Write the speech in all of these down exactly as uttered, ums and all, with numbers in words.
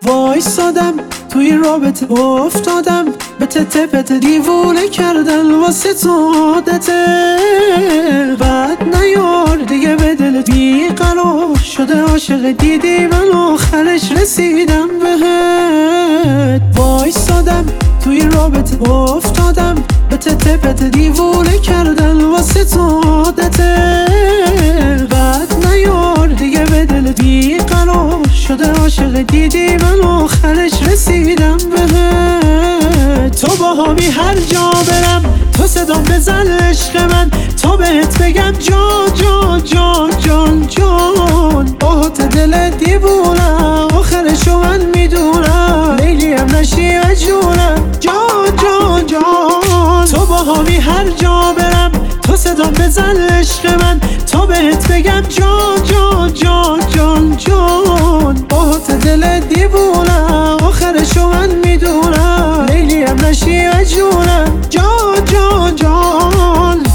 وایسادم توی رابطه افتادم به تته پته، دیوونه کردن واسه تو عادته. بعد نیار دیگه به دلت بیقرار شده، عاشق دیدی من آخرش رسیدم بهت. وایسادم توی رابطه افتادم به تته پته، دیوونه کردن واسه تو عادته. بعد نیار دیگه به دلت بیقرار شده، عاشق دیدی من آخرش رسیدم بهت. تو باهامی هر جا برم، تو صدام بزن عشق من، تا بهت بگم جان جان جان جان جان. باهات دل دیوونم، آخرشو من میدونم، لیلی هم نشی و جونم جان جان جان. تو باهامی هر جا برم، تو صدام بزن عشق من، تا بهت بگم جان جان جان جان جان. باهات دل دیوونم، آخرشو من میدونم، لیلی هم نشی و جونم جان جان جان.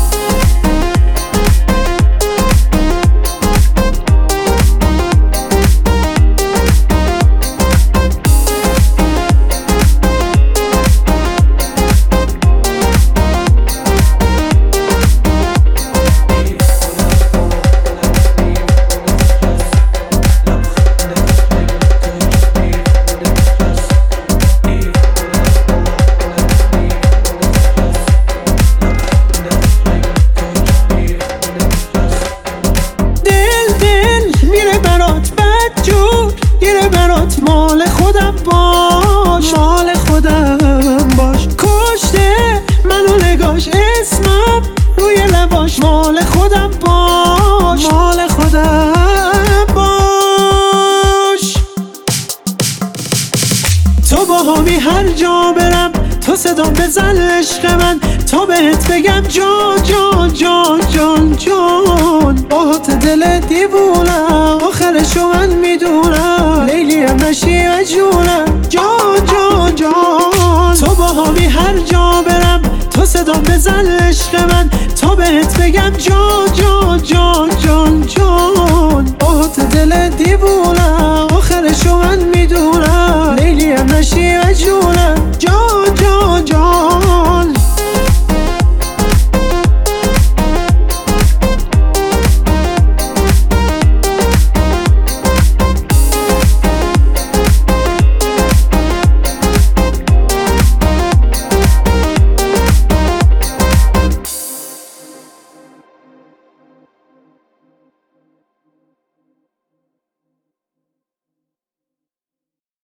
مال خودم باش، مال خودم باش. کشته منو نگاش، اسمم روی لباش، مال خودم باش، مال خودم باش. تو باهامی هر جا برم، تو صدام بزن عشق من، تا بهت بگم جان جان جان جان جان. باهات دل دیوونم، آخرشو من میدونم، لیلی هم نشی و جونم جان جان جان. تو باهامی هر جا برم، تو صدام بزن عشق من، تا بهت بگم جان جان جان جان جان. باهات دل دیوونم، آخرشو من میدونم، لیلی هم نشی و جونم.